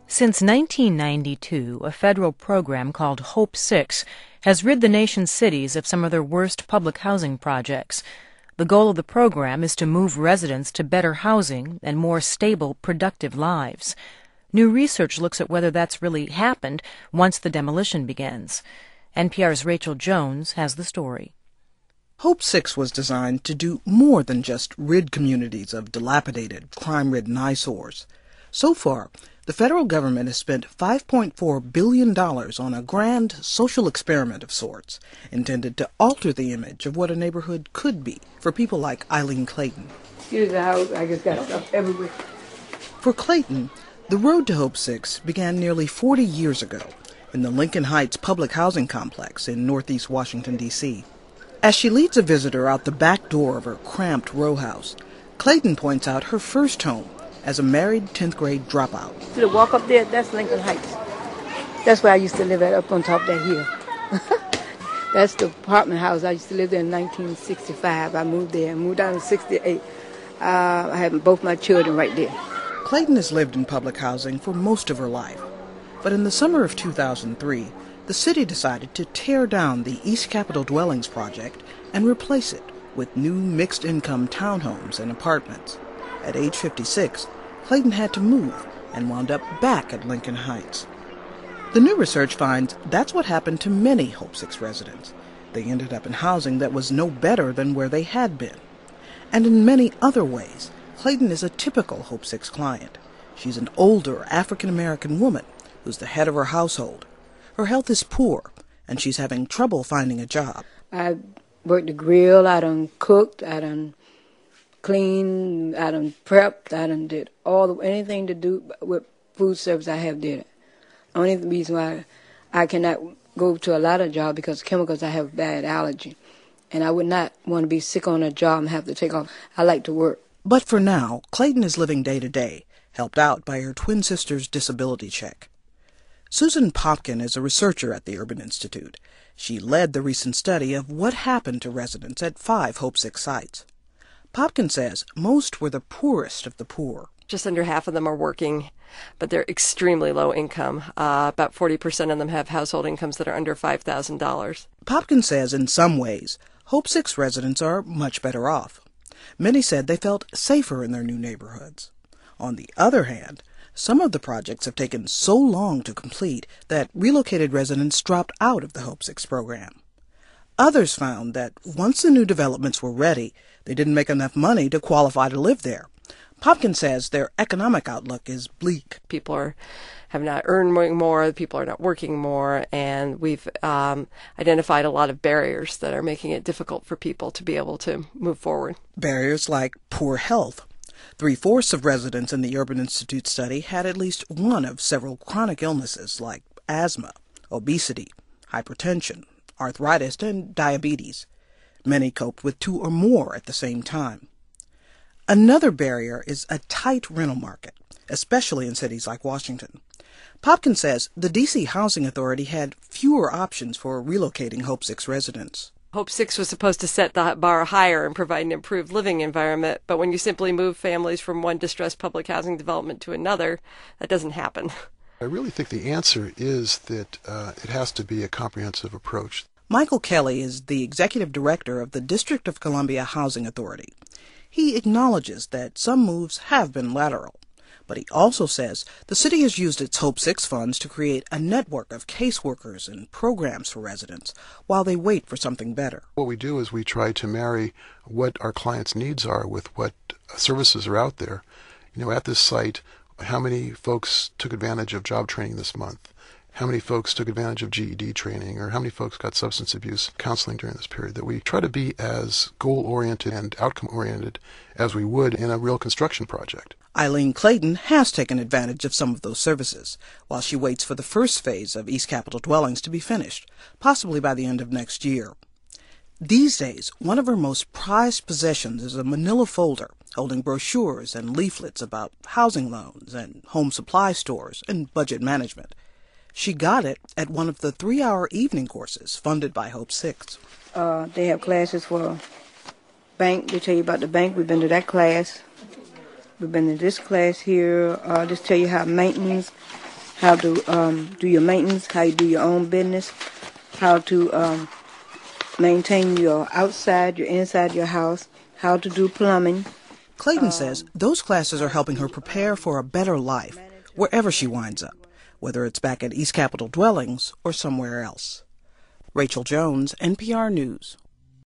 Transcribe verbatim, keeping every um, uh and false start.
Since nineteen ninety-two, a federal program called Hope Six has rid the nation's cities of some of their worst public housing projects. The goal of the program is to move residents to better housing and more stable, productive lives. New research looks at whether that's really happened once the demolition begins. N P R's Rachel Jones has the story. Hope Six was designed to do more than just rid communities of dilapidated, crime-ridden eyesores. So far, the federal government has spent five point four billion dollars on a grand social experiment of sorts, intended to alter the image of what a neighborhood could be for people like Eileen Clayton. Here's the house. I just got stuff everywhere. For Clayton, the road to Hope Six began nearly forty years ago in the Lincoln Heights public housing complex in northeast Washington, D C As she leads a visitor out the back door of her cramped row house, Clayton points out her first home as a married tenth grade dropout. To the walk up there, that's Lincoln Heights. That's where I used to live at, up on top of that hill. That's the apartment house. I used to live there in nineteen sixty-five. I moved there. I moved down in sixty-eight. Uh, I had both my children right there. Clayton has lived in public housing for most of her life. But in the summer of two thousand three, the city decided to tear down the East Capitol Dwellings project and replace it with new mixed-income townhomes and apartments. At age fifty-six, Clayton had to move and wound up back at Lincoln Heights. The new research finds that's what happened to many Hope Six residents. They ended up in housing that was no better than where they had been. And in many other ways, Clayton is a typical Hope Six client. She's an older African-American woman who's the head of her household. Her health is poor, and she's having trouble finding a job. I worked the grill, I done cooked, I done cleaned, I done prepped, I done did all the, anything to do with food service I have did it. Only reason why I cannot go to a lot of jobs because chemicals, I have bad allergy. And I would not want to be sick on a job and have to take off. I like to work. But for now, Clayton is living day to day, helped out by her twin sister's disability check. Susan Popkin is a researcher at the Urban Institute. She led the recent study of what happened to residents at five Hope Six sites. Popkin says most were the poorest of the poor. Just under half of them are working, but they're extremely low income. Uh, about forty percent of them have household incomes that are under five thousand dollars. Popkin says in some ways, Hope Six residents are much better off. Many said they felt safer in their new neighborhoods. On the other hand, some of the projects have taken so long to complete that relocated residents dropped out of the Hope Six program. Others found that once the new developments were ready, they didn't make enough money to qualify to live there. Popkin says their economic outlook is bleak. People are have not earned more, people are not working more, and we've um, identified a lot of barriers that are making it difficult for people to be able to move forward. Barriers like poor health. Three-fourths of residents in the Urban Institute study had at least one of several chronic illnesses like asthma, obesity, hypertension, arthritis, and diabetes. Many coped with two or more at the same time. Another barrier is a tight rental market, especially in cities like Washington. Popkin says the D C Housing Authority had fewer options for relocating Hope Six residents. Hope Six was supposed to set the bar higher and provide an improved living environment, but when you simply move families from one distressed public housing development to another, that doesn't happen. I really think the answer is that uh, it has to be a comprehensive approach. Michael Kelly is the executive director of the District of Columbia Housing Authority. He acknowledges that some moves have been lateral, but he also says the city has used its Hope Six funds to create a network of caseworkers and programs for residents while they wait for something better. What we do is we try to marry what our clients' needs are with what services are out there. You know, at this site, how many folks took advantage of job training this month? How many folks took advantage of G E D training, or how many folks got substance abuse counseling during this period? That we try to be as goal-oriented and outcome-oriented as we would in a real construction project. Eileen Clayton has taken advantage of some of those services, while she waits for the first phase of East Capitol Dwellings to be finished, possibly by the end of next year. These days, one of her most prized possessions is a manila folder holding brochures and leaflets about housing loans and home supply stores and budget management. She got it at one of the three-hour evening courses funded by Hope Six. Uh, they have classes for bank. They tell you about the bank. We've been to that class. We've been to this class here. Uh, just tell you how maintenance how to um, do your maintenance, how you do your own business, how to um, maintain your outside, your inside your house, how to do plumbing. Clayton um, says those classes are helping her prepare for a better life wherever she winds up, whether it's back at East Capitol Dwellings or somewhere else. Rachel Jones, N P R News.